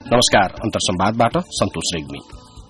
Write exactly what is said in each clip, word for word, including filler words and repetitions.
नमस्कार, अन्तर संवादबाट सन्तोष रेग्मी।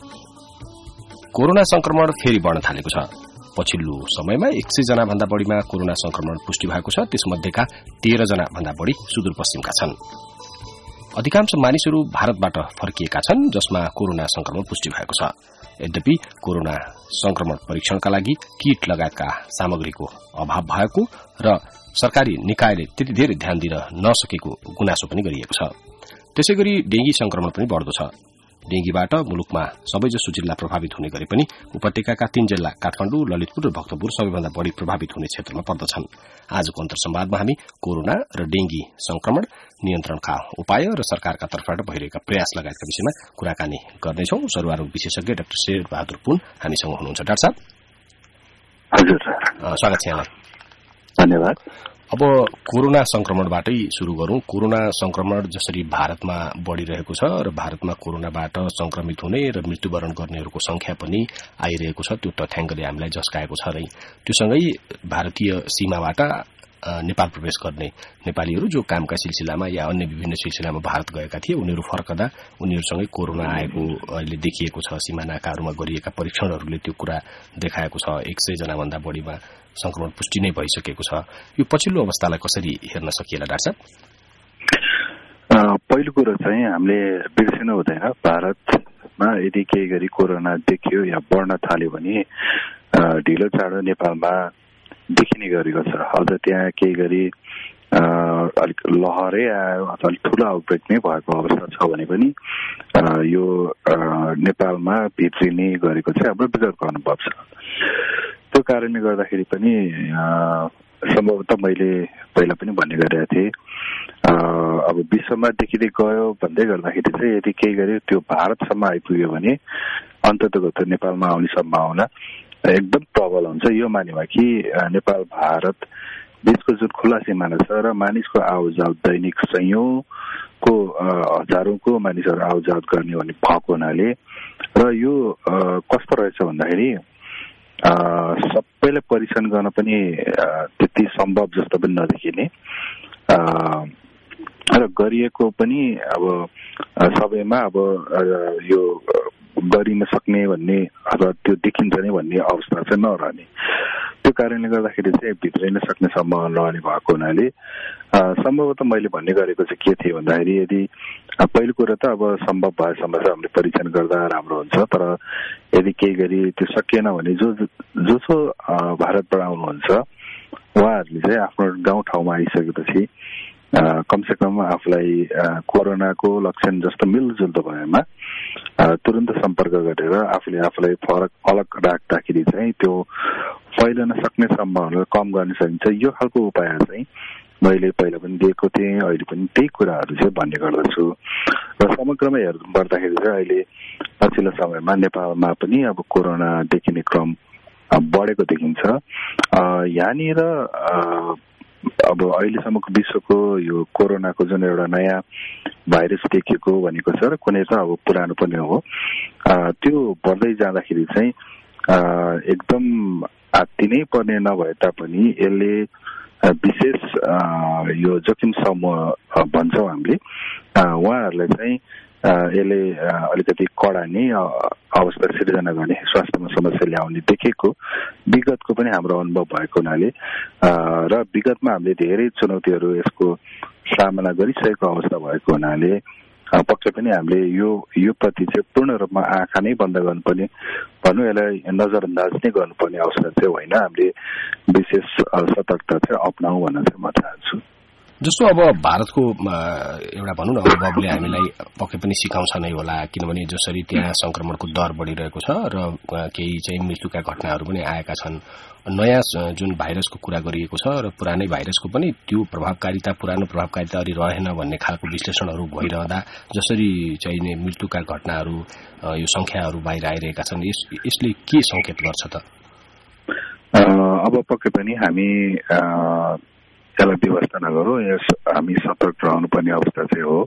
कोरोना संक्रमण फेरि बढ्न थालेको छ। पछिल्लो समयमा एक सय जना भन्दा बढ़ीमा कोरोना संक्रमण पुष्टि भएको छ। त्यसमध्येका तेह्र जना भन्दा बढ़ी सुदूरपश्चिमका छन्। अधिकांश मानिसहरू भारतबाट फर्किएका छन्, जसमा कोरोना संक्रमण पुष्टि भएको छ। यद्यपि कोरोना संक्रमण परीक्षणका लागि किट लगायतका सामग्रीको अभाव भएको र सरकारी निकायले त्यति धेरै ध्यान दिन नसकेको गुनासो पनि गरिएको छ। त्यसैगरी डेंगी संक्रमण पनि बढ्दो छ। डेंगीबाट मुलुकमा सबैजसो जिल्ला प्रभावित हुने गरे पनि उपत्यकाका तीन जिल्ला काठमाडौँ, ललितपुर र भक्तपुर सबैभन्दा बढ़ी प्रभावित हुने क्षेत्रमा पर्दछन्। आजको अन्तर संवादमा हामी कोरोना र डेंगी संक्रमण नियन्त्रणका उपाय र सरकारका तर्फबाट भइरहेका प्रयास लगायतका विषयमा कुराकानी गर्नेछौं। सरुवारोग विशेषज्ञ डाक्टर शेर बहादुर पुन हामीसँग हुनुहुन्छ। डाक्टर साहब, हजुर, स्वागत छ यहाँलाई। धन्यवाद। अब कोरोना संक्रमणबाटै शुरू गरौं। कोरोना संक्रमण जसरी भारतमा बढ़िरहेको छ र भारतमा कोरोनाबाट संक्रमित हुने र मृत्युवरण गर्नेहरूको संख्या पनि आइरहेको छ, त्यो तथ्याङ्कले हामीलाई झस्काएको छ। र त्योसँगै भारतीय सीमाबाट नेपाल प्रवेश गर्ने नेपालीहरू जो कामका सिलसिलामा या अन्य विभिन्न सिलसिलामा भारत गएका थिए, उनीहरू फर्कदा उनीहरूसँगै कोरोना आएको अहिले देखिएको छ। सीमा नाकाहरूमा गरिएका परीक्षणहरूले त्यो कुरा देखाएको छ। एक सय जना भन्दा बढ़ीमा संक्रमण पुष्टि नै भइसकेको छ। यो पछिल्लो अवस्थालाई कसरी हेर्न सकिएला डाक्टर साहब? पहिलो कुरो चाहिँ हामीले बिर्सिनु हुँदैन, भारतमा यदि केही गरी कोरोना देखियो या बढ्न थाल्यो भने ढिलो चाँडो नेपालमा देखिने गरेको छ। अझ त्यहाँ केही गरी अलिक लहरै आयो अथवा अलिक ठुलो आउटब्रेक नै भएको अवस्था छ भने पनि यो नेपालमा भित्रिने गरेको चाहिँ हाम्रो विगतको अनुभव छ। त्यो कारणले गर्दाखेरि पनि सम्भवतः मैले पहिला पनि भन्ने गरेका थिएँ, अब विश्वमा देखिँदै गयो भन्दै गर्दाखेरि चाहिँ यदि केही गरी त्यो भारतसम्म आइपुग्यो भने अन्ततगत नेपालमा आउने सम्भावना एकदम प्रबल हुन्छ। यो मानेमा कि नेपाल भारत बीचको जुन खुला सिमाना छ र मानिसको आवाजात दैनिक सयौंको हजारौंको मानिसहरू आवाजात गर्ने भन्ने भएको हुनाले र यो कस्तो रहेछ भन्दाखेरि सबैलाई परीक्षण गर्न पनि त्यति सम्भव जस्तो पनि नदेखिने र गरिएको पनि अब सबैमा अब यो गरिन सक्ने भन्ने अथवा त्यो देखिन्छ नै भन्ने अवस्था चाहिँ नरहने। त्यो कारणले गर्दाखेरि चाहिँ भित्रिन सक्ने सम्भावना रहने भएको हुनाले सम्भवतः मैले भन्ने गरेको चाहिँ के थिए भन्दाखेरि यदि पहिलो कुरो त अब सम्भव भएसम्म चाहिँ हामीले परीक्षण गर्दा राम्रो हुन्छ। तर यदि केही गरी त्यो सकिएन भने जो जसो भारतबाट आउनुहुन्छ उहाँहरूले चाहिँ आफ्नो गाउँ ठाउँमा आइसकेपछि कमसे कम आफूलाई कोरोनाको लक्षण जस्तो मिल्दोजुल्दो भएमा तुरन्त सम्पर्क गरेर आफूले आफूलाई फरक अलग राख्दाखेरि चाहिँ त्यो फैलन सक्ने सम्भावना कम गर्न सकिन्छ। यो खालको उपाय चाहिँ मैले पहिला पनि दिएको थिएँ, अहिले पनि त्यही कुराहरू चाहिँ भन्ने गर्दछु। र समग्रमा हेर्नु पर्दाखेरि चाहिँ अहिले पछिल्लो समयमा नेपालमा पनि अब कोरोना देखिने क्रम बढेको देखिन्छ। यहाँनिर अब अहिलेसम्मको विश्वको यो कोरोनाको जुन एउटा नयाँ भाइरस देखिएको भनेको छ र कुनै त अब पुरानो पनि हो, त्यो बढ्दै जाँदाखेरि चाहिँ एकदम आत्तिनै पर्ने नभए तापनि यसले विशेष यो जोखिम समूह भन्छौँ हामीले, उहाँहरूलाई चाहिँ यसले अलिकति कडा नै अवस्था सिर्जना गर्ने, स्वास्थ्यमा समस्या ल्याउने देखेको विगतको पनि हाम्रो अनुभव भएको हुनाले र विगतमा हामीले धेरै चुनौतीहरू यसको सामना गरिसकेको अवस्था भएको हुनाले पक्कै पनि हामीले यो यो प्रति चाहिँ पूर्ण रूपमा आँखा नै बन्द गर्नुपर्ने, भनौँ यसलाई नजरअन्दाज नै गर्नुपर्ने अवस्था चाहिँ होइन। हामीले विशेष सतर्कता चाहिँ अपनाऊ भन्न चाहिँ म चाहन्छु। जस्तो अब भारतको एउटा भनौँ न अनुभवले हामीलाई पक्कै पनि सिकाउँछ नै होला, किनभने जसरी त्यहाँ संक्रमणको दर बढ़िरहेको छ र केही चाहिँ मृत्युका घटनाहरू पनि आएका छन्। नयाँ जुन भाइरसको कुरा गरिएको छ र पुरानै भाइरसको पनि त्यो प्रभावकारिता पुरानो प्रभावकारिता अलि रहेन भन्ने खालको विश्लेषणहरू भइरहँदा जसरी चाहिँ मृत्युका घटनाहरू यो संख्याहरू बाहिर आइरहेका छन्, यसले के संकेत गर्छ त? अब पक्कै पनि हामी यसलाई व्यवस्था नगरौँ, यस हामी सतर्क रहनुपर्ने अवस्था चाहिँ हो।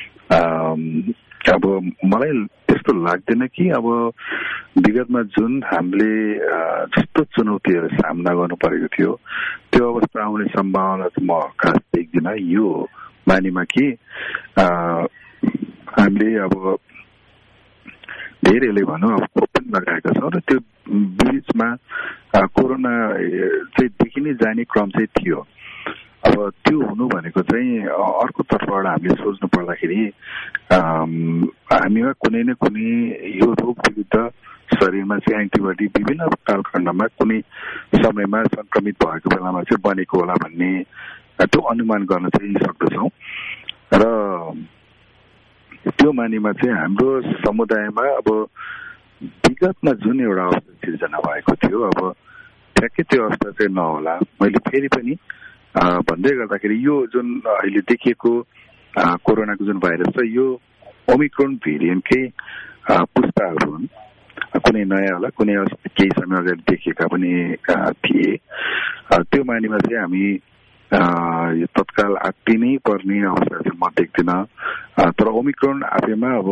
अब मलाई त्यस्तो लाग्दैन कि अब विगतमा जुन हामीले जस्तो चुनौतीहरू सामना गर्नु परेको थियो त्यो अवस्था आउने सम्भावना चाहिँ म खास देख्दिनँ। यो मानेमा कि हामीले अब धेरैले भनौँ अब खोप पनि लगाएका छौँ र त्यो बीचमा कोरोना चाहिँ देखिने जाने क्रम चाहिँ थियो। अब त्यो हुनु भनेको चाहिँ अर्को तर्फबाट हामीले सोच्नु पर्दाखेरि हामीमा कुनै न कुनै यो रोग विरुद्ध शरीरमा चाहिँ एन्टिबडी विभिन्न कालखण्डमा कुनै समयमा संक्रमित भएको बेलामा चाहिँ बनेको होला भन्ने त्यो अनुमान गर्न चाहिँ सक्दछौँ। र त्यो मानेमा चाहिँ हाम्रो समुदायमा अब विगतमा जुन एउटा अवस्था सिर्जना भएको थियो अब ठ्याक्कै त्यो अवस्था चाहिँ नहोला। मैले फेरि पनि भन्दै गर्दाखेरि यो जुन अहिले देखिएको कोरोनाको जुन भाइरस छ यो ओमिक्रोन भेरिएन्टकै पुस्ताहरू हुन्। कुनै नयाँ होला, कुनै केही समय अगाडि देखिएका पनि थिए। त्यो मानेमा चाहिँ हामी यो तत्काल आत्तिनै पर्ने अवस्था चाहिँ म देख्दिनँ। तर ओमिक्रोन आफैमा अब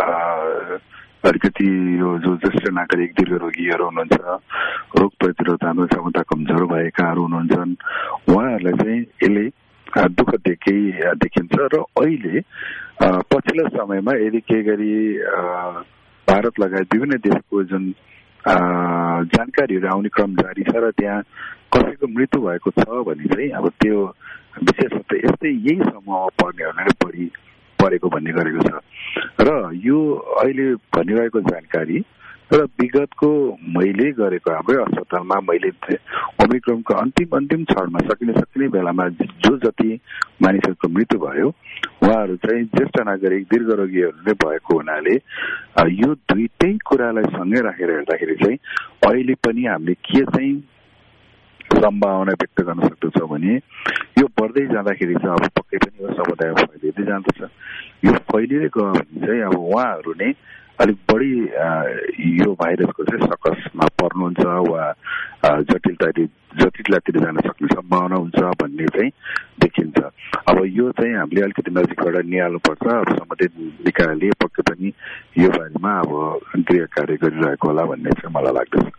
अलिकति यो जो ज्येष्ठ नागरिक दीर्घरोगीहरू हुनुहुन्छ, रोग प्रतिरोध क्षमता कमजोर भएकाहरू हुनुहुन्छ, उहाँहरूलाई चाहिँ यसले दुःख देखेकै देखिन्छ। र अहिले पछिल्लो समयमा यदि केही गरी भारत लगायत विभिन्न देशको जुन जानकारीहरू आउने क्रम जारी छ र त्यहाँ कसैको मृत्यु भएको छ भने चाहिँ अब त्यो विशेषतः यस्तै यही समूहमा पर्नेहरूलाई बढी परेको भन्ने गरेको छ। र यो अहिले भनिरहेको जानकारी र विगतको मैले गरेको हाम्रै अस्पतालमा मैले ओमिक्रोनको अन्तिम अन्तिम क्षणमा सकिने सकिने बेलामा जो जति मानिसहरूको मृत्यु भयो उहाँहरू चाहिँ ज्येष्ठ नागरिक दीर्घरोगीहरूले भएको हुनाले यो दुईटै कुरालाई सँगै राखेर हेर्दाखेरि चाहिँ अहिले पनि हामीले के चाहिँ सम्भावना व्यक्त गर्न सक्दछौँ भने यो बढ्दै जाँदाखेरि चाहिँ अब पक्कै पनि यो समुदाय फैलिँदै जाँदछ। यो फैलिँदै गयो भने चाहिँ अब उहाँहरू नै अलिक बढी यो भाइरसको चाहिँ सकसमा पर्नुहुन्छ वा जटिलता जटिलतातिर जान सक्ने सम्भावना हुन्छ भन्ने चाहिँ देखिन्छ। अब यो चाहिँ हामीले अलिकति नजिकबाट निहाल्नुपर्छ। अब सम्बन्धित निकायले पक्कै पनि यो बारेमा अब गृह कार्य गरिरहेको होला भन्ने चाहिँ मलाई लाग्दछ।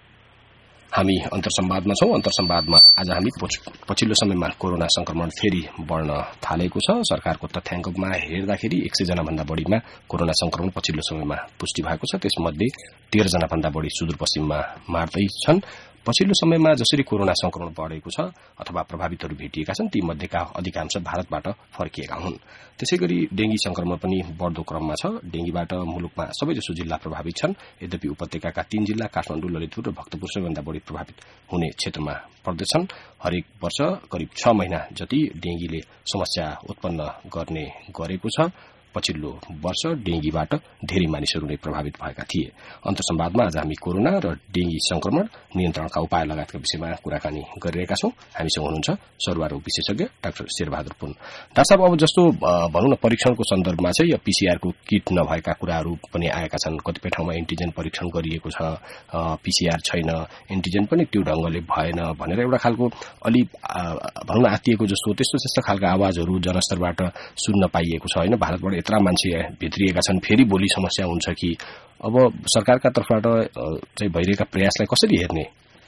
हामी अन्तर्संवादमा छौं। अन्तर्संवादमा आज हामी पछिल्लो समयमा कोरोना संक्रमण फेरि बढ्न थालेको छ। सरकारको तथ्याङ्कमा हेर्दाखेरि एक सय जना भन्दा बढ़ीमा कोरोना संक्रमण पछिल्लो समयमा पुष्टि भएको छ। त्यसमध्ये तेह्र जना भन्दा बढ़ी सुदूरपश्चिममा मार्दै छन्। पछिल्लो समयमा जसरी कोरोना संक्रमण बढ़ेको छ अथवा प्रभावितहरू भेटिएका छन् ती मध्येका अधिकांश भारतबाट फर्किएका हुन्। त्यसैगरी डेंगी संक्रमण पनि बढ़दो क्रममा छ। डेंगीबाट मुलुकमा सबैजसो जिल्ला प्रभावित छन्। यद्यपि उपत्यकाका तीन जिल्ला काठमाडौँ, ललितपुर र भक्तपुर सबैभन्दा बढ़ी प्रभावित हुने क्षेत्रमा पर्दछन्। हरेक वर्ष करिब छ महिना जति डेंगीले समस्या उत्पन्न गर्ने गरेको छ। पछिल्लो वर्ष डेंगीबाट धेरै मानिसहरू नै प्रभावित भएका थिए। अन्तर्संवादमा आज हामी कोरोना र डेंगी संक्रमण नियन्त्रणका उपाय लगायतका विषयमा कुराकानी गरिरहेका छौं। हामीसँग हुनुहुन्छ सरुवा रोग विशेषज्ञ डाक्टर शेरबहादुर पुन। डाक्टर साहब, अब जस्तो भनौं न परीक्षणको सन्दर्भमा चाहिँ यो पीसीआर को किट नभएका कुराहरू पनि आएका छन्। कतिपय ठाउँमा एन्टिजेन परीक्षण गरिएको छ, पीसीआर छैन, एन्टिजेन पनि त्यो ढंगले भएन भनेर एउटा खालको अलि भनौं न आत्तिएको जस्तो त्यस्तो त्यस्तो खालका आवाजहरू जनस्तरबाट सुन्न पाइएको छ। हैन, भारतबाट यत्रा मान्छे भित्रिएका छन्, फेरि भोलि समस्या हुन्छ कि? अब सरकारका तर्फबाट चाहिँ भइरहेका प्रयासलाई कसरी हेर्ने?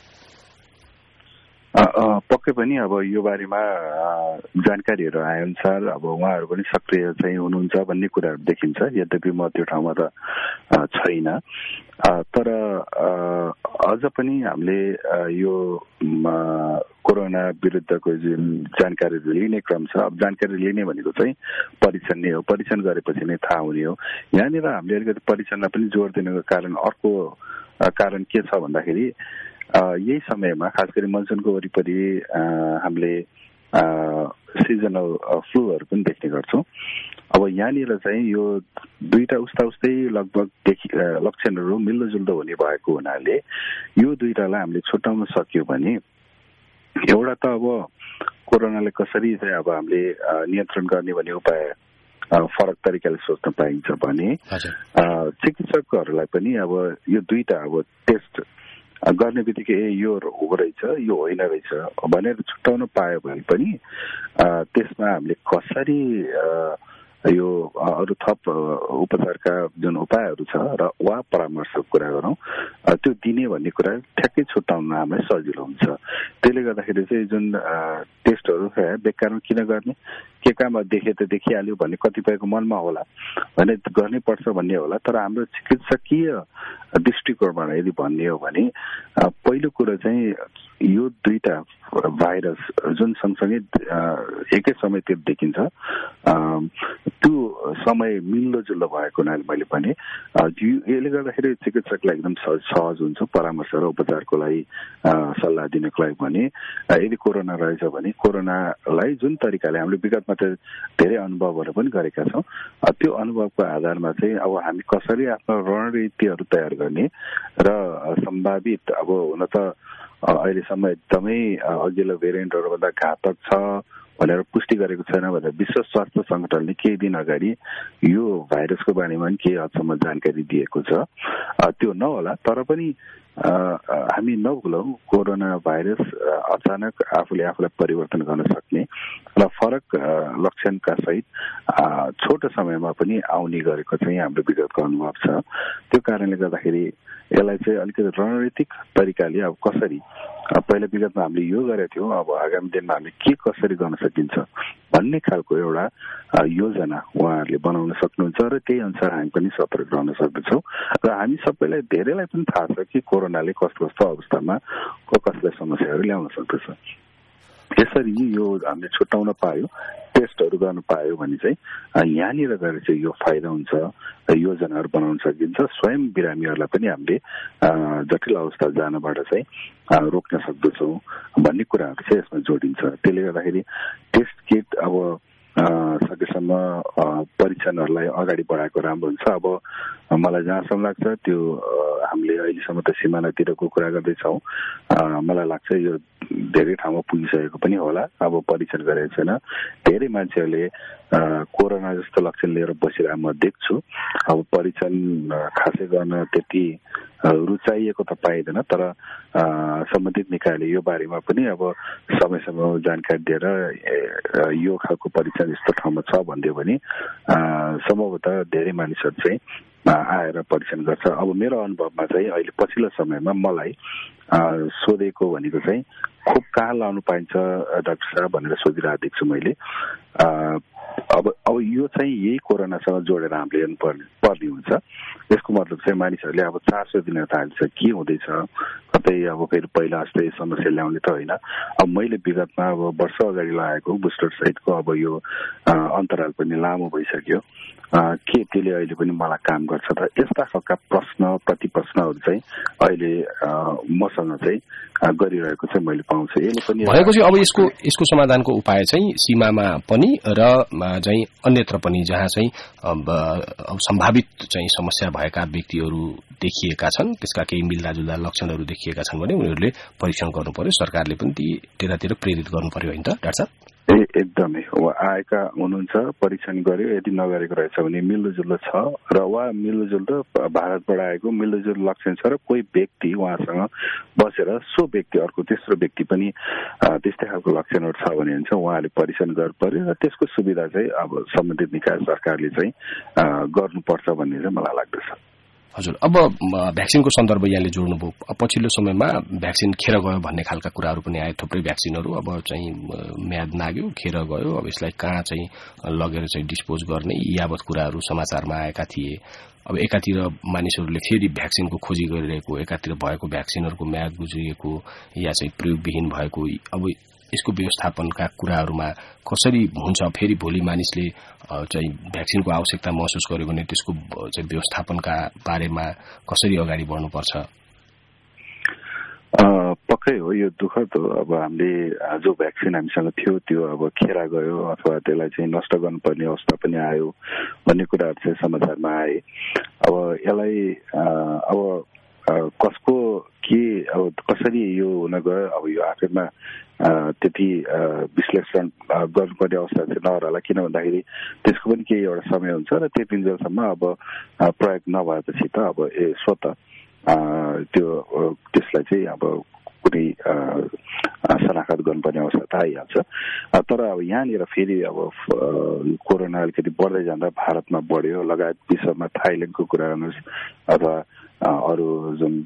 पक्कै पनि अब यो बारेमा जानकारीहरू आए अनुसार अब उहाँहरू पनि सक्रिय चाहिँ हुनुहुन्छ भन्ने कुराहरू देखिन्छ। यद्यपि म त्यो ठाउँमा त छैन, तर अझ पनि हामीले यो कोरोना विरुद्धको जुन जानकारीहरू लिने क्रम छ, अब जानकारी लिने भनेको चाहिँ परीक्षण नै हो। परीक्षण गरेपछि नै थाहा हुने हो। यहाँनिर हामीले अलिकति परीक्षणलाई पनि जोड दिनुको कारण अर्को कारण के छ भन्दाखेरि यही समयमा खास गरी मनसुनको वरिपरि हामीले सिजनल फ्लूहरू पनि देख्ने गर्छौँ। अब यहाँनिर चाहिँ यो दुईटा उस्ता उस्तै लगभग देखि लक्षणहरू मिल्दोजुल्दो हुने भएको हुनाले यो दुईटालाई हामीले छुट्याउन सक्यो भने एउटा त अब कोरोनाले कसरी चाहिँ अब हामीले नियन्त्रण गर्ने भन्ने उपाय फरक तरिकाले सोच्न पाइन्छ भने चिकित्सकहरूलाई पनि अब यो दुईटा अब टेस्ट गर्ने बित्तिकै ए यो हो रहेछ यो होइन रहेछ भनेर छुट्याउन पायो भने पनि त्यसमा हामीले कसरी यो अरू थप उपचारका जुन उपायहरू छ र वा परामर्शको कुरा गरौँ त्यो दिने भन्ने कुरा ठ्याक्कै छुट्याउन हामीलाई सजिलो हुन्छ। त्यसले गर्दाखेरि चाहिँ जुन टेस्टहरू बेकारमा किन गर्ने, के कहाँ देखे त देखिहाल्यो भन्ने कतिपयको मनमा होला भने गर्नै पर्छ भन्ने होला। तर हाम्रो चिकित्सकीय दृष्टिकोणबाट यदि भन्ने हो भने पहिलो कुरो चाहिँ यो दुईटा भाइरस जुन सँगसँगै एकै समयतिर देखिन्छ त्यो समय मिल्दोजुल्दो भएको हुनाले मैले भने यसले गर्दाखेरि चिकित्सकलाई एकदम सहज हुन्छ परामर्श र उपचारको लागि सल्लाह दिनको लागि भने यदि कोरोना रहेछ भने कोरोनालाई जुन तरिकाले हामीले विगतमा त धेरै अनुभवहरू पनि गरेका छौँ त्यो अनुभवको आधारमा चाहिँ अब हामी कसरी आफ्नो रणनीतिहरू तयार गर्ने र सम्भावित अब हुन त अहिलेसम्म एकदमै अघिल्लो भेरिएन्टहरूभन्दा घातक छ भनेर पुष्टि गरेको छैन भनेर विश्व स्वास्थ्य संगठनले केही दिन अगाडि यो भाइरसको बारेमा पनि केही हदसम्म जानकारी दिएको छ। त्यो नहोला तर पनि हामी नभुलौँ कोरोना भाइरस अचानक आफूले आफूलाई परिवर्तन गर्न सक्ने र फरक लक्षणका सहित छोटो समयमा पनि आउने गरेको चाहिँ हाम्रो विगतको अनुभव छ। त्यो कारणले गर्दाखेरि यसलाई चाहिँ अलिकति रणनीतिक तरिकाले अब कसरी पहिला विगतमा हामीले यो गरेका थियौँ अब आगामी दिनमा हामीले के कसरी गर्न सकिन्छ भन्ने खालको एउटा योजना उहाँहरूले बनाउन सक्नुहुन्छ र त्यही अनुसार हामी पनि सतर्क रहन सक्दछौँ। र हामी सबैलाई धेरैलाई पनि थाहा छ कि कोरोनाले कस्तो कस्तो अवस्थामा को कसलाई समस्याहरू ल्याउन सक्दछ। यसरी यो हामीले छुट्याउन पायो टेस्टहरू गर्न पायो भने चाहिँ यहाँनिर गएर चाहिँ यो फाइदा हुन्छ योजनाहरू बनाउन सकिन्छ। स्वयं बिरामीहरूलाई पनि हामीले जटिल अवस्था जानबाट चाहिँ रोक्न सक्दछौँ भन्ने कुराहरू चाहिँ यसमा जोडिन्छ। त्यसले गर्दाखेरि टेस्ट किट अब सकेसम्म परीक्षणहरूलाई अगाडि बढाएको राम्रो हुन्छ। अब मलाई जहाँसम्म लाग्छ त्यो हामीले अहिलेसम्म त सिमानातिरको कुरा गर्दैछौँ मलाई लाग्छ यो धेरै ठाउँमा पुगिसकेको पनि होला। अब परीक्षण गरेको छैन धेरै मान्छेहरूले कोरोना जस्तो लक्षण लिएर बसिरहेको म देख्छु। अब परीक्षण खासै गर्न त्यति रुचाइएको त पाइँदैन तर सम्बन्धित निकायले यो बारेमा पनि अब समय समयमा जानकारी दिएर यो खालको परीक्षण यस्तो ठाउँमा छ भनिदियो भने सम्भवतः धेरै मानिसहरू चाहिँ आएर परीक्षण गर्छ। अब मेरो अनुभवमा चाहिँ अहिले पछिल्लो समयमा मलाई सोधेको भनेको चाहिँ खोप कहाँ लाउनु पाइन्छ डाक्टर साहब भनेर सोधिरहेको देख्छु मैले। अब अब यो चाहिँ यही कोरोनासँग जोडेर हामीले हेर्नु पर्ने पर्ने हुन्छ। यसको मतलब चाहिँ मानिसहरूले अब चासो दिन थाल्छ के हुँदैछ कतै अब फेरि पहिला जस्तै समस्या ल्याउने त होइन। अब मैले विगतमा अब वर्ष अगाडि लगाएको बुस्टर सहितको अब यो अन्तराल पनि लामो भइसक्यो के त्यसले अहिले पनि मलाई काम गर्छ त यस्ता खालका प्रश्न प्रतिप्रश्नहरू चाहिँ अहिले मसँग चाहिँ गरिरहेको चाहिँ मैले पाउँछु। यसले पनि भनेपछि अब यसको यसको समाधानको उपाय चाहिँ सीमामा पनि र चाहिँ अन्यत्र पनि जहाँ चाहिँ सम्भावित चाहिँ समस्या भएका व्यक्तिहरू देखिएका छन् त्यसका केही मिल्दाजुल्दा लक्षणहरू देखिएका छन् भने उनीहरूले परीक्षण गर्नु पर्यो। सरकारले पनि ती त्यतातिर प्रेरित गर्नु पर्यो होइन त डाक्टर साहब? ए एकदमै आएका हुनुहुन्छ परीक्षण गर्यो यदि नगरेको रहेछ भने मिल्दोजुल्दो छ र वा मिल्दोजुल्दो भारतबाट आएको मिल्दोजुल्दो लक्षण छ र कोही व्यक्ति उहाँसँग बसेर सो व्यक्ति अर्को तेस्रो व्यक्ति पनि त्यस्तै खालको लक्षणहरू छ भने चाहिँ उहाँले परीक्षण गर्नु पर्यो र त्यसको सुविधा चाहिँ अब सम्बन्धित निकाय सरकारले चाहिँ गर्नुपर्छ भन्ने चाहिँ मलाई लाग्दछ। हजुर अब भ्याक्सिनको सन्दर्भ यहाँले जोड्नुभयो। पछिल्लो समयमा भ्याक्सिन खेर गयो भन्ने खालका कुराहरू पनि आए। थुप्रै भ्याक्सिनहरू अब चाहिँ म्याद नाग्यो खेर गयो अब यसलाई कहाँ चाहिँ लगेर चाहिँ डिस्पोज गर्ने यावत कुराहरू समाचारमा आएका थिए। अब एकातिर मानिसहरूले फेरि भ्याक्सिनको खोजी गरिरहेको एकातिर भएको भ्याक्सिनहरूको म्याद गुज्रिएको या चाहिँ प्रयोगविहीन भएको अब यसको व्यवस्थापनका कुराहरूमा कसरी हुन्छ फेरि भोलि मानिसले चाहिँ भ्याक्सिनको आवश्यकता महसुस गर्यो भने त्यसको चाहिँ व्यवस्थापनका बारेमा कसरी अगाडि बढ्नुपर्छ? पक्कै हो यो दुःखद हो। अब हामीले जो भ्याक्सिन हामीसँग थियो त्यो अब खेरा गयो अथवा त्यसलाई चाहिँ नष्ट गर्नुपर्ने अवस्था पनि आयो भन्ने कुराहरू चाहिँ समाचारमा आए। अब यसलाई अब कसको के अब कसरी यो हुन गयो अब यो आखिरमा त्यति विश्लेषण गर्नुपर्ने अवस्था चाहिँ नरहला किन भन्दाखेरि त्यसको पनि केही एउटा समय हुन्छ र त्यो दिनसम्म अब प्रयोग नभएपछि त अब ए स्वत त्यो त्यसलाई चाहिँ अब कुनै शनाखत गर्नुपर्ने अवस्था त आइहाल्छ। तर अब यहाँनिर फेरि अब कोरोना अलिकति बढ्दै जाँदा भारतमा बढ्यो लगायत विश्वमा थाइल्याण्डको कुरा गर्नुहोस् अथवा अरू जुन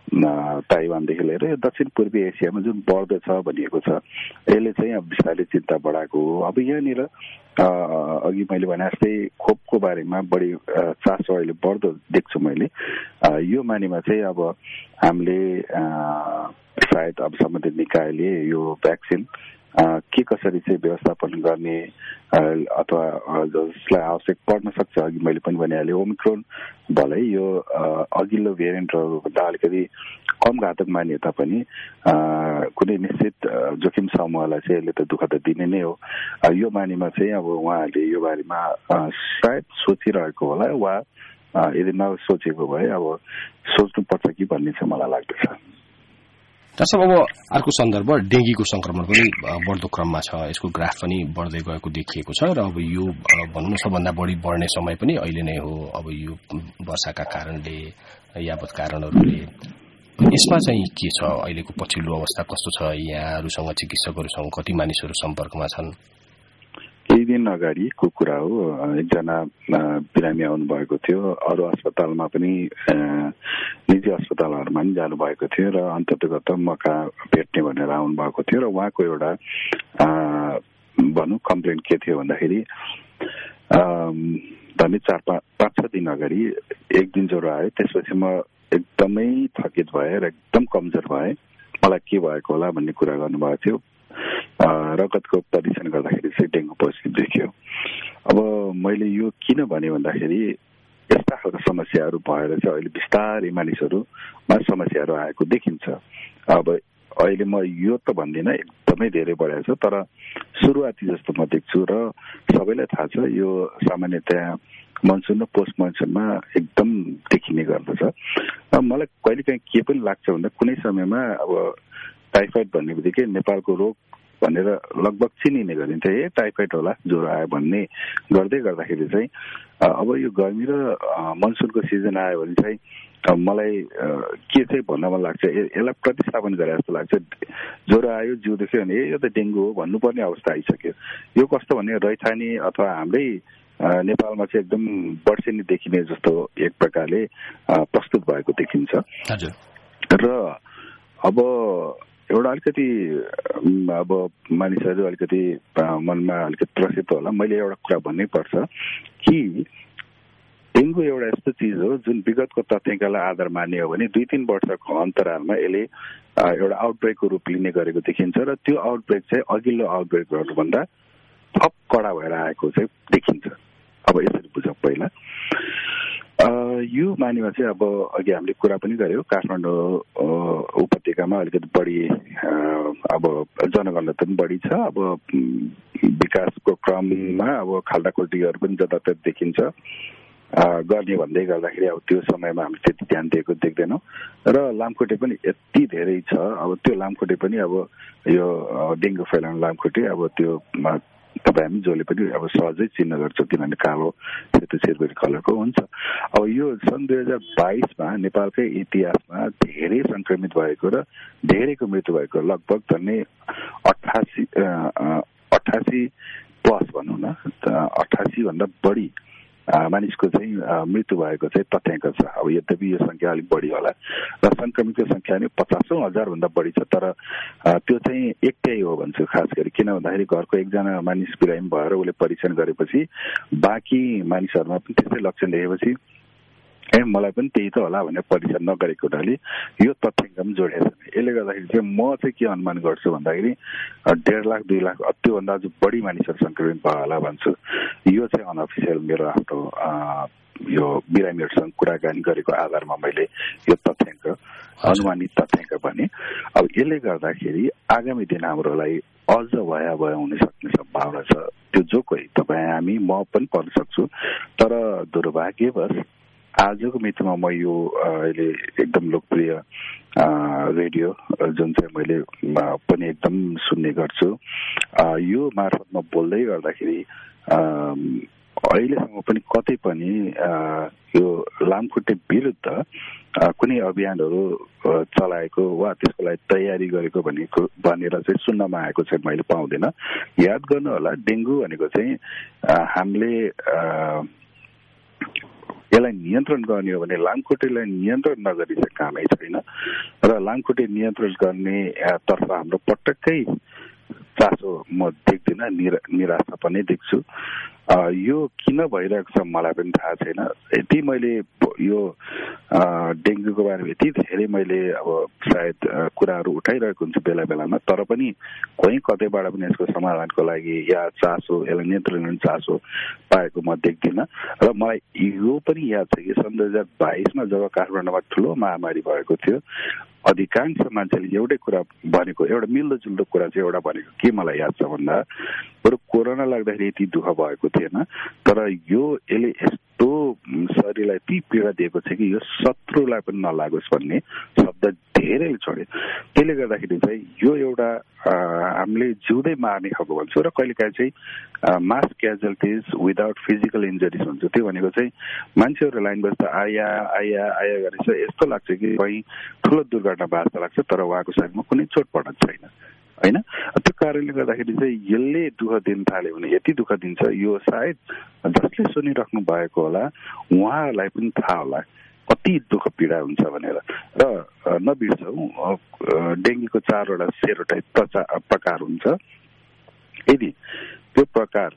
ताइवानदेखि लिएर दक्षिण पूर्वी एसियामा जुन बढ्दो छ भनिएको छ यसले चाहिँ अब बिस्तारै चिन्ता बढाएको हो। अब यहाँनिर अघि मैले भने जस्तै खोपको बारेमा बढी चासो अहिले बढ्दो देख्छु मैले। यो मानेमा चाहिँ अब हामीले सायद अब सम्बन्धित निकायले यो भ्याक्सिन के कसरी चाहिँ व्यवस्थापन गर्ने अथवा जसलाई आवश्यक पर्न सक्छ, अघि मैले पनि भनिहालेँ ओमिक्रोन भलै यो अघिल्लो भेरिएन्टहरूभन्दा अलिकति कम घातक मानिए तापनि कुनै निश्चित जोखिम समूहलाई चाहिँ यसले त दुःख त दिने नै हो। यो मानेमा चाहिँ अब उहाँहरूले यो बारेमा सायद सोचिरहेको होला वा यदि नसोचेको भए अब सोच्नुपर्छ कि भन्ने चाहिँ मलाई लाग्दछ। जस्तो अब अर्को सन्दर्भ डेङ्गीको संक्रमण पनि बढ्दो क्रममा छ, यसको ग्राफ पनि बढ्दै गएको देखिएको छ र अब यो भनौँ न सबभन्दा बढी बढ्ने समय पनि अहिले नै हो। अब यो वर्षाका कारणले यावत कारणहरूले यसमा चाहिँ के छ, अहिलेको पछिल्लो अवस्था कस्तो छ, यहाँहरूसँग चिकित्सकहरूसँग कति मानिसहरू सम्पर्कमा छन्? केही दिन अगाडिको कुरा हो, एकजना बिरामी आउनुभएको थियो, अरू अस्पतालमा पनि निजी अस्पतालहरूमा पनि जानुभएको थियो र अन्ततगत म कहाँ भेट्ने भनेर आउनुभएको थियो र उहाँको एउटा भनौँ कम्प्लेन के थियो भन्दाखेरि झन्डै चार पाँच छ दिन अगाडि एक दिन ज्वरो आयो, त्यसपछि म एकदमै थकित भएँ र एकदम कमजोर भएँ, मलाई के भएको होला भन्ने कुरा गर्नुभएको थियो। रगतको परीक्षण गर्दाखेरि चाहिँ डेङ्गु पोजिटिभ देखियो। अब मैले यो किन भने भन्दाखेरि यस्ता खालका समस्याहरू भएर चाहिँ अहिले बिस्तारै मानिसहरूमा समस्याहरू आएको देखिन्छ। अब अहिले म यो त भन्दिनँ एकदमै धेरै बढेको छ, तर सुरुवाती जस्तो म देख्छु र सबैलाई थाहा छ यो सामान्यतया मनसुन र पोस्ट मनसुनमा एकदम देखिने गर्दछ। मलाई कहिलेकाहीँ के पनि लाग्छ भन्दा कुनै समयमा अब टाइफाइड भन्ने बित्तिकै नेपालको रोग भनेर लगभग चिनिने गरिन्छ, ए टाइफाइड होला ज्वरो आयो भन्ने गर्दै गर्दाखेरि चाहिँ अब यो गर्मी र मनसुनको सिजन आयो भने चाहिँ मलाई के चाहिँ भन्न मन लाग्छ, यसलाई प्रतिस्थापन गरे जस्तो लाग्छ। ज्वरो आयो जिउ दुख्यो भने ए यो त डेङ्गु हो भन्नुपर्ने अवस्था आइसक्यो। यो कस्तो भने रैथाने अथवा हाम्रै नेपालमा चाहिँ एकदम वर्षेनी देखिने जस्तो एक प्रकारले प्रस्तुत भएको देखिन्छ। र अब एउटा अलिकति अब मानिसहरू अलिकति मनमा अलिकति त्रसित होला, मैले एउटा कुरा भन्नै पर्छ कि डेङ्गु एउटा यस्तो चिज हो जुन विगतको तथ्याङ्कलाई आधार मान्ने हो भने दुई तीन वर्षको अन्तरालमा यसले एउटा आउटब्रेकको रूप लिने गरेको देखिन्छ र त्यो आउटब्रेक चाहिँ अघिल्लो आउटब्रेकहरूभन्दा थप कडा भएर आएको चाहिँ देखिन्छ। अब यसरी बुझौँ, पहिला यो मानेमा चाहिँ अब अघि हामीले कुरा पनि गऱ्यौँ, काठमाडौँ उपत्यकामा अलिकति बढी अब जनघनत्व पनि बढी छ। अब विकासको क्रममा अब खाल्डाखुल्टीहरू पनि जताततै देखिन्छ गर्ने भन्दै गर्दाखेरि अब त्यो समयमा हामीले त्यति ध्यान दिएको देख्दैनौँ र लामखुट्टे पनि यति धेरै छ। अब त्यो लामखुट्टे पनि अब यो डेङ्गु फैलाउने लामखुट्टे अब त्यो तपाईँ हामी जसले पनि अब सहजै चिन्ह गर्छौँ किनभने कालो सेतो सिरबेरी कलरको हुन्छ। अब यो सन् दुई हजार बाइसमा नेपालकै इतिहासमा धेरै संक्रमित भएको र धेरैको मृत्यु भएको लगभग झन्डै अठासी अठासी प्लस भनौँ न अठासी भन्दा बढी मानिसको चाहिँ मृत्यु भएको चाहिँ तथ्याङ्क छ। अब यद्यपि यो संख्या अलिक बढी होला र संक्रमितको संख्या पनि पचासौँ हजार भन्दा बढी छ, तर त्यो चाहिँ एकटै हो भन्छु खास गरी। किन भन्दाखेरि घरको एकजना मानिस बिरामी भएर उसले परीक्षण गरेपछि बाँकी मानिसहरूमा पनि त्यस्तै लक्षण देखेपछि ए मलाई पनि त्यही त होला भनेर परीक्षण नगरेको हुनाले यो तथ्याङ्क पनि जोडिएको छ। यसले गर्दाखेरि चाहिँ म चाहिँ के अनुमान गर्छु भन्दाखेरि डेढ लाख दुई लाख त्योभन्दा अझ बढी मानिसहरू संक्रमित भयो होला भन्छु। यो चाहिँ अनअफिसियल मेरो आफ्नो यो बिरामीहरूसँग कुराकानी गरेको आधारमा मैले यो तथ्याङ्क अनुमानित तथ्याङ्क भने। अब यसले गर्दाखेरि आगामी दिन हाम्रोलाई अझ भयावह हुन सक्ने सम्भावना छ। त्यो जो कोही तपाईँ हामी म पनि पर्न सक्छु, तर दुर्भाग्यवश आजको मितिमा म यो अहिले एकदम लोकप्रिय रेडियो जुन चाहिँ मैले पनि एकदम सुन्ने गर्छु, यो मार्फतमा बोल्दै गर्दाखेरि अहिलेसम्म पनि कतै पनि यो लामखुट्टे विरुद्ध कुनै अभियानहरू चलाएको वा त्यसको लागि तयारी गरेको भनेको भनेर चाहिँ सुन्नमा आएको चाहिँ मैले पाउँदिनँ। याद गर्नु होला, डेङ्गु भनेको चाहिँ हामीले यसलाई नियन्त्रण गर्ने हो भने लामखुट्टेलाई नियन्त्रण नगरी चाहिँ कामै छैन र लामखुट्टे नियन्त्रण गर्ने तर्फ हाम्रो पटक्कै चासो म देख्दिन, निराशा पनि देख्छु। यो किन भइरहेको छ मलाई पनि थाहा छैन। यति मैले यो डेङ्गुको बारेमा यति धेरै मैले अब सायद कुराहरू उठाइरहेको हुन्छु बेला बेलामा, तर पनि कहीँ कतैबाट पनि यसको समाधानको लागि या चासो यसलाई नियन्त्रण गर्ने चासो पाएको म देख्दिनँ। र मलाई यो पनि याद छ कि सन् दुई हजार बाइसमा जब काठमाडौँमा ठुलो महामारी भएको थियो, अधिकांश मान्छेले एउटै कुरा भनेको, एउटा मिल्दोजुल्दो कुरा चाहिँ एउटा भनेको के मलाई याद छ भन्दा, बरु कोरोना लाग्दाखेरि यति दुःख भएको थिएन, तर यो यसले यस्तो शरीरलाई यति पीडा दिएको छ कि यो शत्रुलाई पनि नलागोस् भन्ने शब्द धेरैले छोड्यो। त्यसले गर्दाखेरि चाहिँ यो एउटा हामीले जिउँदै मार्ने खालको भन्छौँ र कहिलेकाहीँ चाहिँ mass casualties without physical injuries हुन्छ। त्यो भनेको चाहिँ मान्छेहरू लाइन बस्दा आया आया आया गरेर यस्तो लाग्छ कि कहीँ ठुलो दुर्घटना भएको जस्तो लाग्छ, तर उहाँको शरीरमा कुनै चोटपटक छैन होइन। त्यो कारणले गर्दाखेरि चाहिँ यसले दुःख दिन थाल्यो भने यति दुःख दिन्छ, यो सायद जसले सुनिराख्नु भएको होला उहाँहरूलाई पनि थाहा होला कति दुःख पीडा हुन्छ भनेर। र नबिर्सौँ डेङ्गुको चारवटा सेरोटाइप प्रकार हुन्छ। यदि त्यो प्रकार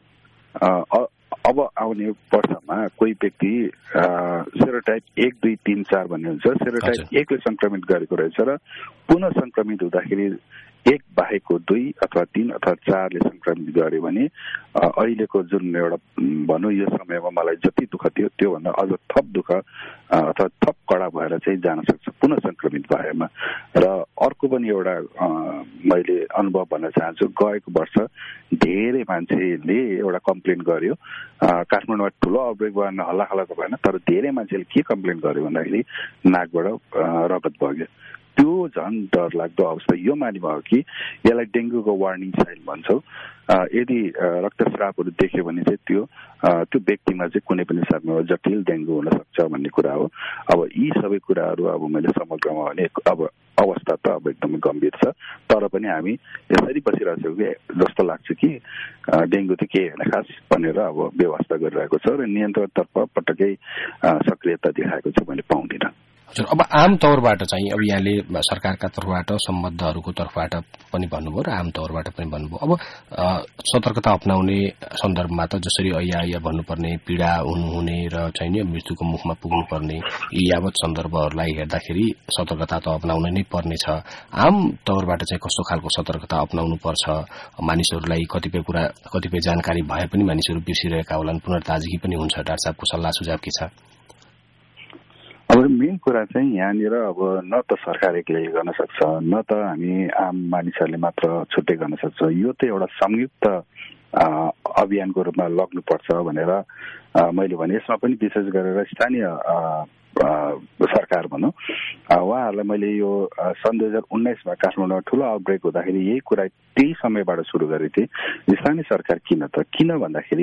अब आउने वर्षमा कोही व्यक्ति सेरोटाइप एक दुई तीन चार भन्ने हुन्छ, सेरोटाइप एकले संक्रमित गरेको रहेछ र पुनः संक्रमित हुँदाखेरि एक बाहेकको दुई अथवा तीन अथवा चारले संक्रमित गर्यो भने अहिलेको जुन एउटा भनौँ यो समयमा मलाई जति दुःख थियो त्योभन्दा अझ थप दुःख अथवा थप कडा भएर चाहिँ जान सक्छ पुनः संक्रमित भएमा। र अर्को पनि एउटा मैले अनुभव भन्न चाहन्छु, गएको वर्ष धेरै मान्छेले एउटा कम्प्लेन गर्यो, काठमाडौँमा ठुलो आउटब्रेक भएन, हल्ला खल्ला त भएन, तर धेरै मान्छेले के कम्प्लेन गर्यो भन्दाखेरि नाकबाट रगत बग्यो। त्यो झन् डर लाग्दो अवस्था। यो मानिमा हो कि यसलाई डेङ्गुको वार्निङ साइन भन्छौँ। यदि रक्तस्रावहरू देख्यो भने चाहिँ त्यो त्यो व्यक्तिमा चाहिँ कुनै पनि समयमा जटिल डेङ्गु हुन सक्छ भन्ने कुरा हो। अब यी सबै कुराहरू अब मैले समग्रमा भने अब अवस्था त अब एकदमै गम्भीर छ, तर पनि हामी यसरी बसिरहेछौँ कि जस्तो लाग्छ कि डेङ्गु त के होइन खास भनेर अब व्यवस्था गरिरहेको छ र नियन्त्रणतर्फ पटक्कै सक्रियता देखाएको छ मैले पाउँदिनँ। हजुर, अब आम तौरबाट चाहिँ अब यहाँले सरकारका तर्फबाट सम्बद्धहरूको तर्फबाट पनि भन्नुभयो र आम तौरबाट पनि भन्नुभयो। अब सतर्कता अप्नाउने सन्दर्भमा त जसरी ऐया ऐया भन्नुपर्ने, पीडा हुनुहुने र चाहिँ मृत्युको मुखमा पुग्नुपर्ने यी यावत सन्दर्भहरूलाई हेर्दाखेरि सतर्कता त अप्नाउन नै पर्नेछ। आम तौरबाट चाहिँ कस्तो खालको सतर्कता अप्नाउनु पर्छ? मानिसहरूलाई कतिपय कुरा कतिपय जानकारी भए पनि मानिसहरू बिर्सिरहेका होलान्, पुनर्ताजगी पनि हुन्छ। डाक्टर साहबको सल्लाह सुझाव के छ? अब मेन कुरा चाहिँ यहाँनिर अब न त सरकार एक्लै गर्न सक्छ, न त हामी आम मानिसहरूले मात्र छुट्टै गर्न सक्छ। यो त एउटा संयुक्त अभियानको रूपमा लग्नुपर्छ भनेर मैले भने। यसमा पनि विशेष गरेर स्थानीय सरकार भनौँ, उहाँहरूलाई मैले यो सन् दुई हजार उन्नाइसमा काठमाडौँमा ठुलो आउटब्रेक हुँदाखेरि यही कुरा त्यही समयबाट सुरु गरेको थिएँ। स्थानीय सरकार किन त किन भन्दाखेरि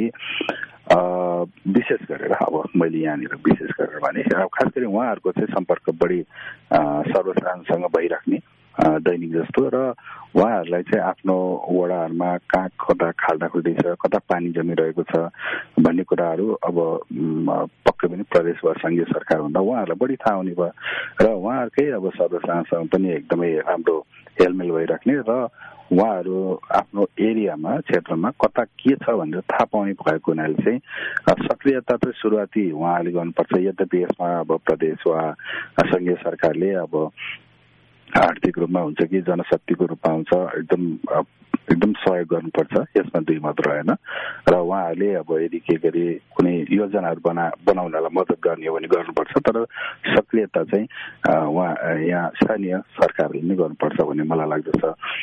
विशेष गरेर अब मैले यहाँनिर विशेष गरेर भने खास गरी उहाँहरूको चाहिँ सम्पर्क बढी सर्वसाधारणसँग भइराख्ने दैनिक जस्तो, र उहाँहरूलाई चाहिँ आफ्नो वडाहरूमा कहाँ कता खाल्डाखुल्डी छ, कता पानी जमिरहेको छ भन्ने कुराहरू अब पक्कै पनि प्रदेश वा सङ्घीय सरकार हुँदा उहाँहरूलाई बढी थाहा हुने भयो र उहाँहरूकै अब सर्वसाधारणसँग पनि एकदमै राम्रो हेलमेल भइराख्ने र उहाँहरू आफ्नो एरियामा क्षेत्रमा कता के छ भनेर थाहा पाउने भएको हुनाले चाहिँ सक्रियता त सुरुवाती उहाँले गर्नुपर्छ। यद्यपि यसमा अब प्रदेश वा सङ्घीय सरकारले अब आर्थिक रूपमा हुन्छ कि जनशक्तिको रूपमा हुन्छ एकदम एकदम सहयोग गर्नुपर्छ, यसमा दुई मात्र होइन। र उहाँहरूले अब यदि के गरी कुनै योजनाहरू बना बनाउनलाई मद्दत गर्ने हो भने गर्नुपर्छ, तर सक्रियता चाहिँ उहाँ यहाँ स्थानीय सरकारले नै गर्नुपर्छ भन्ने मलाई लाग्दछ।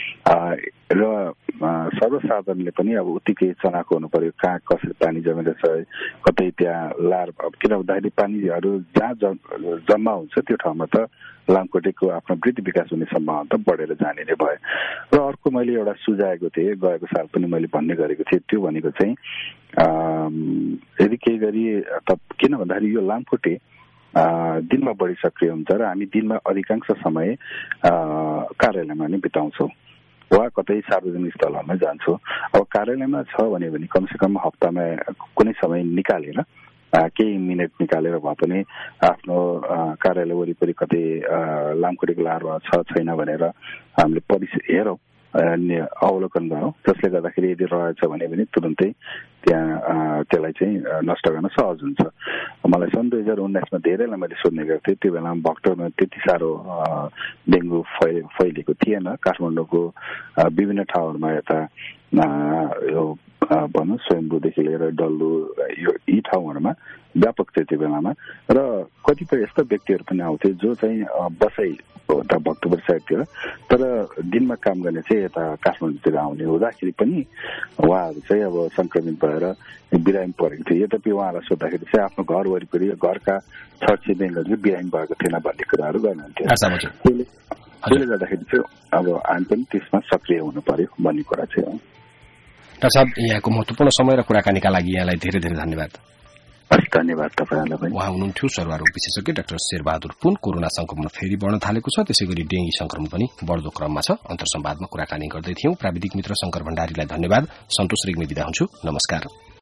र सर्वसाधारणले पनि अब उत्तिकै चनाखो हुनु पर्यो, कहाँ कसरी पानी जमेर छ, कतै त्यहाँ लार, किन भन्दाखेरि पानीहरू जहाँ जम्मा हुन्छ त्यो ठाउँमा त लामखुट्टेको आफ्नो वृद्धि विकास हुने सम्भावना त बढेर जाने नै भयो। र अर्को मैले एउटा सुझाएको थिएँ, गएको साल पनि मैले भन्ने गरेको थिएँ, त्यो भनेको चाहिँ यदि केही गरी त किन भन्दाखेरि यो लामखुट्टे दिनमा बढी सक्रिय हुन्छ र हामी दिनमा अधिकांश समय कार्यालयमा नै बिताउँछौँ वा कतै सार्वजनिक स्थलहरूमा जान्छौँ। अब कार्यालयमा छ भने कमसेकम हप्तामा कुनै समय निकालेर केही मिनट निकालेर भए पनि आफ्नो कार्यालय वरिपरि कतै लामखुट्टेको लार्वा छ छैन भनेर हामीले परिस हेरौँ अवलोकन गरौँ। जसले गर्दाखेरि यदि रहेछ भने पनि तुरुन्तै त्यहाँ त्यसलाई चाहिँ नष्ट गर्न सहज हुन्छ। मलाई सन् दुई हजार उन्नाइसमा धेरैलाई मैले सोध्ने गर्थेँ, त्यो बेलामा भक्तपुरमा त्यति साह्रो डेङ्गु फैलिएको थिएन। काठमाडौँको विभिन्न ठाउँहरूमा यता यो भनौँ स्वयम्भूदेखि लिएर डल्लु यो यी ठाउँहरूमा व्यापक थियो त्यो बेलामा। र कतिपय यस्ता व्यक्तिहरू पनि आउँथे जो चाहिँ बसाइ उता भक्तपुर साइडतिर तर दिनमा काम गर्ने चाहिँ यता काठमाडौँतिर आउने हुँदाखेरि पनि उहाँहरू चाहिँ अब संक्रमित भएर बिरामी परेको थियो। यद्यपि उहाँलाई सोद्धाखेरि चाहिँ आफ्नो घर वरिपरि घरका छर छिमेकीहरू चाहिँ बिरामी भएको थिएन भन्ने कुराहरू गर्नुहुन्थ्यो। त्यसले गर्दाखेरि चाहिँ अब हामी पनि त्यसमा सक्रिय हुनु पर्यो भन्ने कुरा चाहिँ हो। डाक्टर साहब, यहाँको महत्वपूर्ण समय र कुराकानीका लागि यहाँलाई धेरै धेरै धन्यवाद। धन्यवाद तपाईँहरूलाई पनि। उहाँ हुनुहुन्थ्यो सर्वरोग विशेषज्ञ डाक्टर शेरबहादुर पुन। कोरोना संक्रमण फेरि बढ्न थालेको छ, त्यसै गरी डेंगी संक्रमण पनि बढ्दो क्रममा छ। अन्तर्संवादमा कुराकानी गर्दै थियौं। प्राविधिक मित्र शंकर भण्डारीलाई धन्यवाद। सन्तोष रेग्मी बिदा हुन्छु। नमस्कार।